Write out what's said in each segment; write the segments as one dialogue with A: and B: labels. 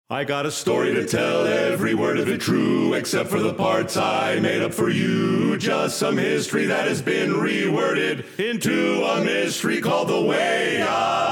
A: I got a story to tell, every word of it true, except for the parts I made up for you. Just some history that has been reworded into a mystery called The Way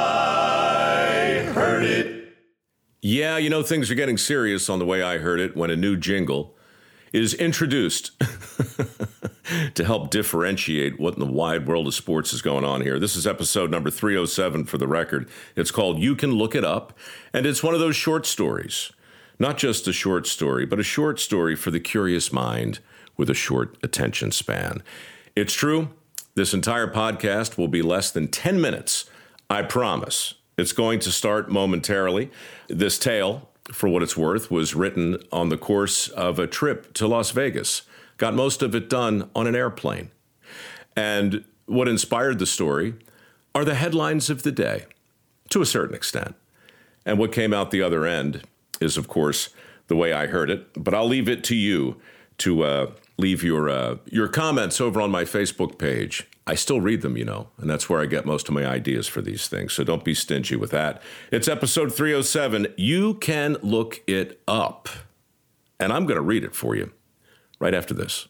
A: I Heard It.
B: Yeah, you know, things are getting serious on The Way I Heard It when a new jingle is introduced to help differentiate what in the wide world of sports is going on here. This is episode number 307 for the record. It's called You Can Look It Up, and it's one of those short stories. Not just a short story, but a short story for the curious mind with a short attention span. It's true, this entire podcast will be less than 10 minutes, I promise. It's going to start momentarily. This tale, for what it's worth, was written on the course of a trip to Las Vegas. Got most of it done on an airplane. And what inspired the story are the headlines of the day, to a certain extent. And what came out the other end is, of course, the way I heard it. But I'll leave it to you to leave your comments over on my Facebook page. I still read them, you know, and that's where I get most of my ideas for these things. So don't be stingy with that. It's episode 307. You can look it up. And I'm going to read it for you right after this.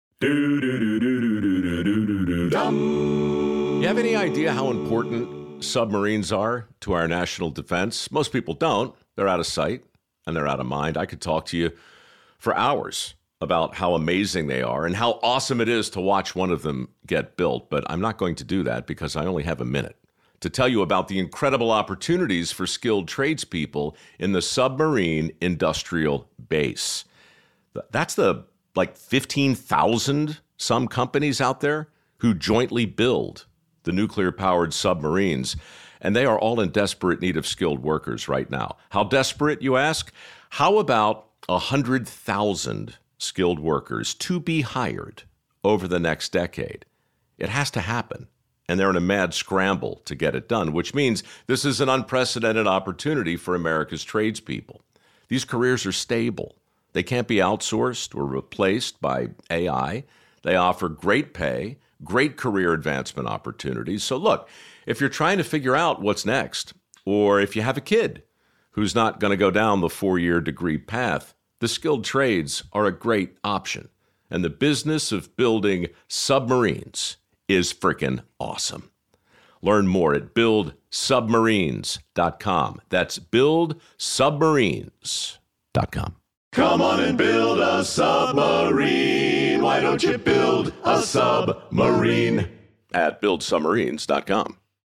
B: You have any idea how important submarines are to our national defense? Most people don't. They're out of sight and they're out of mind. I could talk to you for hours about how amazing they are and how awesome it is to watch one of them get built. But I'm not going to do that because I only have a minute to tell you about the incredible opportunities for skilled tradespeople in the submarine industrial base. That's the 15,000 some companies out there who jointly build the nuclear-powered submarines, and they are all in desperate need of skilled workers right now. How desperate, you ask? How about 100,000 skilled workers to be hired over the next decade? It has to happen, and they're in a mad scramble to get it done, which means this is an unprecedented opportunity for America's tradespeople. These careers are stable. They can't be outsourced or replaced by AI. They offer great pay, great career advancement opportunities. So look, if you're trying to figure out what's next, or if you have a kid who's not going to go down the 4-year degree path, the skilled trades are a great option. And the business of building submarines is freaking awesome. Learn more at buildsubmarines.com. That's buildsubmarines.com.
A: Come on and build a submarine. Why don't you build a submarine?
B: At buildsubmarines.com.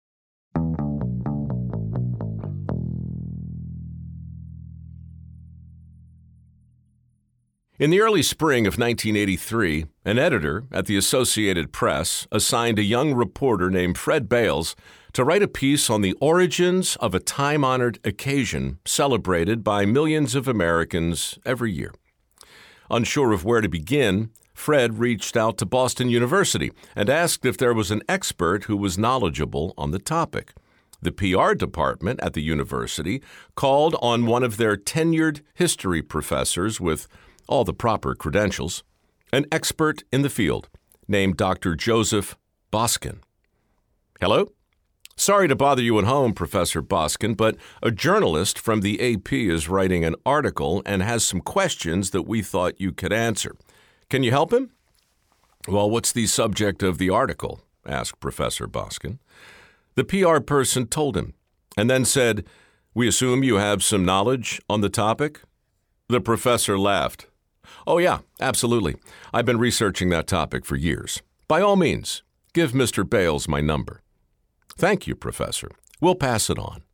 B: In the early spring of 1983, an editor at the Associated Press assigned a young reporter named Fred Bales to write a piece on the origins of a time-honored occasion celebrated by millions of Americans every year. Unsure of where to begin, Fred reached out to Boston University and asked if there was an expert who was knowledgeable on the topic. The PR department at the university called on one of their tenured history professors with all the proper credentials, an expert in the field named Dr. Joseph Boskin. Hello? Sorry to bother you at home, Professor Boskin, but a journalist from the AP is writing an article and has some questions that we thought you could answer. Can you help him? Well, what's the subject of the article? Asked Professor Boskin. The PR person told him, and then said, "We assume you have some knowledge on the topic?" The professor laughed. "Oh yeah, absolutely. I've been researching that topic for years. By all means, give Mr. Bales my number." "Thank you, Professor. We'll pass it on."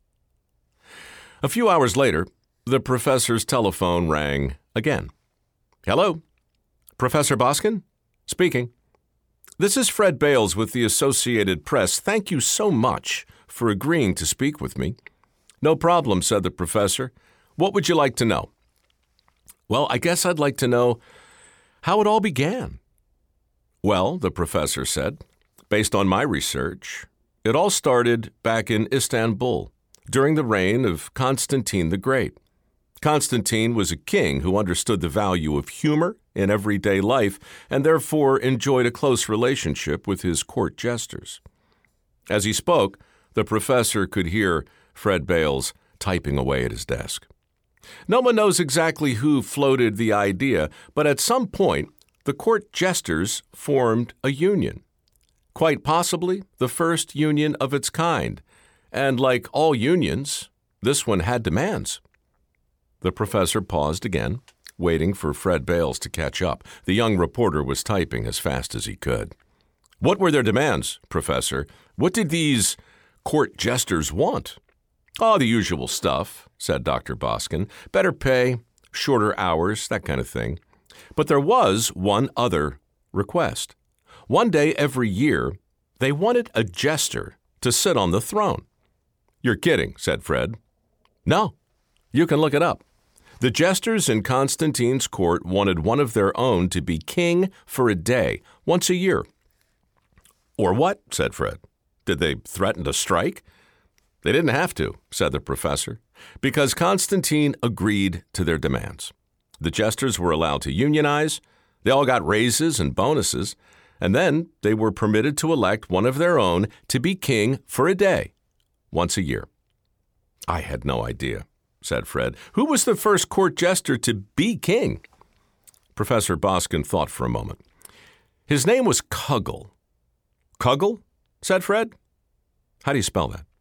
B: A few hours later, the professor's telephone rang again. "Hello? Professor Boskin? Speaking. This is Fred Bales with the Associated Press. Thank you so much for agreeing to speak with me." "No problem," said the professor. "What would you like to know?" "Well, I guess I'd like to know how it all began." "Well," the professor said, "based on my research, it all started back in Istanbul during the reign of Constantine the Great. Constantine was a king who understood the value of humor in everyday life and therefore enjoyed a close relationship with his court jesters. As he spoke, the professor could hear Fred Bales typing away at his desk. No one knows exactly who floated the idea, but at some point, the court jesters formed a union. Quite possibly the first union of its kind. And like all unions, this one had demands. The professor paused again, waiting for Fred Bales to catch up. The young reporter was typing as fast as he could. What were their demands, Professor? What did these court jesters want? Oh, the usual stuff, said Dr. Boskin. Better pay, shorter hours, that kind of thing. But there was one other request. One day every year, they wanted a jester to sit on the throne. You're kidding, said Fred. No, you can look it up. The jesters in Constantine's court wanted one of their own to be king for a day, once a year. Or what? Said Fred. Did they threaten to strike? They didn't have to, said the professor, because Constantine agreed to their demands. The jesters were allowed to unionize, they all got raises and bonuses, and then they were permitted to elect one of their own to be king for a day, once a year. I had no idea, said Fred. Who was the first court jester to be king? Professor Boskin thought for a moment. His name was Cuggle. Cuggle? Said Fred. How do you spell that?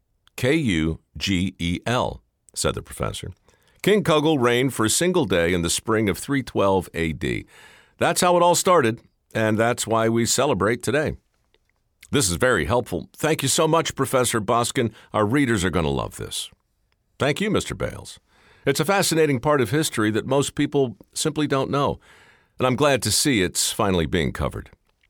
B: Kuggel, said the professor. King Cuggle reigned for a single day in the spring of 312 A.D. That's how it all started, and that's why we celebrate today. This is very helpful. Thank you so much, Professor Boskin. Our readers are going to love this. Thank you, Mr. Bales. It's a fascinating part of history that most people simply don't know, and I'm glad to see it's finally being covered.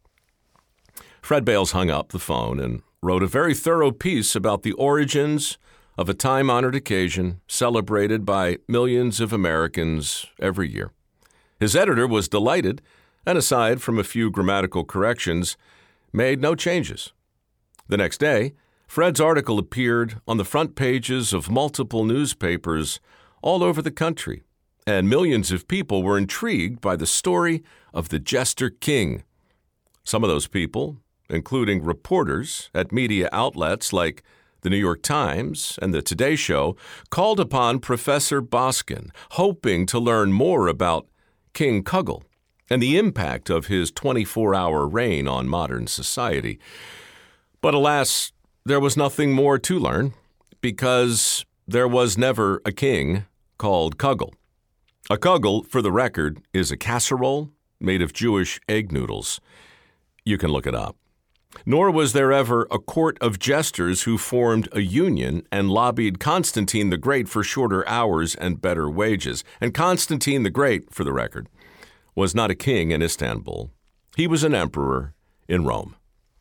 B: Fred Bales hung up the phone and wrote a very thorough piece about the origins of a time-honored occasion celebrated by millions of Americans every year. His editor was delighted, and aside from a few grammatical corrections, made no changes. The next day, Fred's article appeared on the front pages of multiple newspapers all over the country, and millions of people were intrigued by the story of the Jester King. Some of those people, including reporters at media outlets like the New York Times and the Today Show, called upon Professor Boskin, hoping to learn more about King Cuggle and the impact of his 24-hour reign on modern society. But alas, there was nothing more to learn, because there was never a king called Cuggle. A Cuggle, for the record, is a casserole made of Jewish egg noodles. You can look it up. Nor was there ever a court of jesters who formed a union and lobbied Constantine the Great for shorter hours and better wages. And Constantine the Great, for the record, was not a king in Istanbul. He was an emperor in Rome.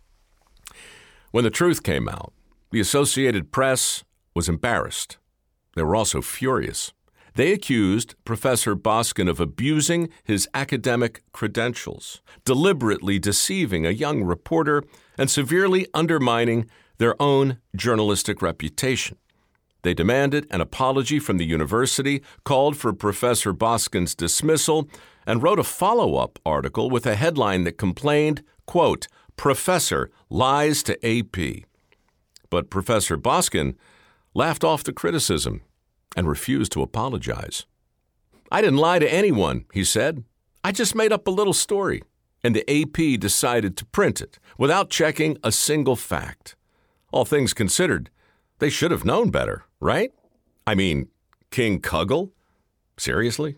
B: When the truth came out, the Associated Press was embarrassed. They were also furious. They accused Professor Boskin of abusing his academic credentials, deliberately deceiving a young reporter, and severely undermining their own journalistic reputation. They demanded an apology from the university, called for Professor Boskin's dismissal, and wrote a follow-up article with a headline that complained, quote, "Professor lies to AP." But Professor Boskin laughed off the criticism and refused to apologize. "I didn't lie to anyone," he said. "I just made up a little story, and the AP decided to print it without checking a single fact. All things considered, they should have known better, right? I mean, King Cuggle? Seriously?"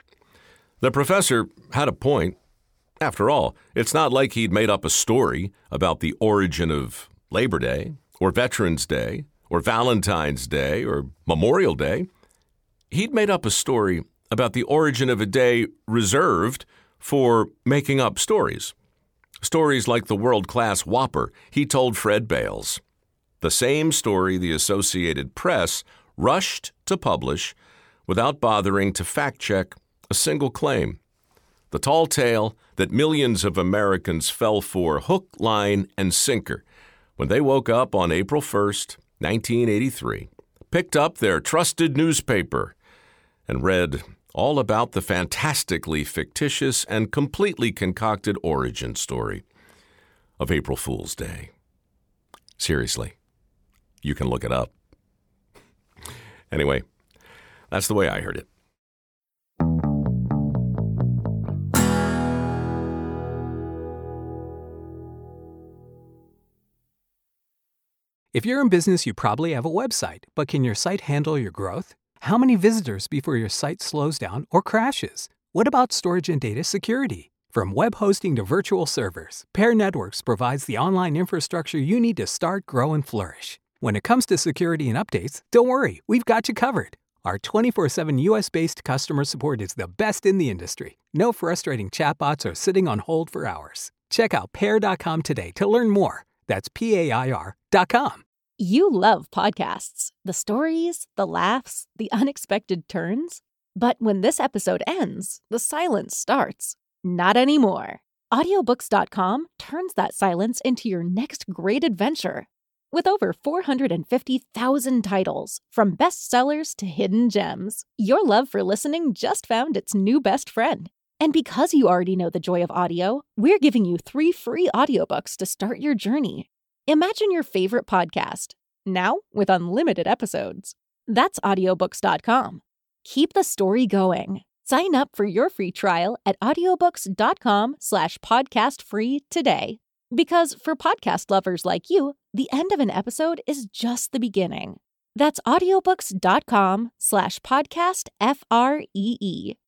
B: The professor had a point. After all, it's not like he'd made up a story about the origin of Labor Day, or Veterans Day, or Valentine's Day, or Memorial Day. He'd made up a story about the origin of a day reserved for making up stories. Stories like the world-class Whopper he told Fred Bales. The same story the Associated Press rushed to publish without bothering to fact-check a single claim. The tall tale that millions of Americans fell for hook, line, and sinker when they woke up on April 1st, 1983, picked up their trusted newspaper, and read all about the fantastically fictitious and completely concocted origin story of April Fool's Day. Seriously, you can look it up. Anyway, That's the way I heard it.
C: If you're in business, you probably have a website, but can your site handle your growth? How many visitors before your site slows down or crashes? What about storage and data security? From web hosting to virtual servers, Pair Networks provides the online infrastructure you need to start, grow, and flourish. When it comes to security and updates, don't worry, we've got you covered. Our 24/7 US-based customer support is the best in the industry. No frustrating chatbots or sitting on hold for hours. Check out Pair.com today to learn more. That's PAIR.com.
D: You love podcasts, the stories, the laughs, the unexpected turns. But when this episode ends, the silence starts. Not anymore. Audiobooks.com turns that silence into your next great adventure. With over 450,000 titles, from bestsellers to hidden gems, your love for listening just found its new best friend. And because you already know the joy of audio, we're giving you 3 free audiobooks to start your journey. Imagine your favorite podcast, now with unlimited episodes. That's audiobooks.com. Keep the story going. Sign up for your free trial at audiobooks.com/podcastfree today. Because for podcast lovers like you, the end of an episode is just the beginning. That's audiobooks.com/podcastfree.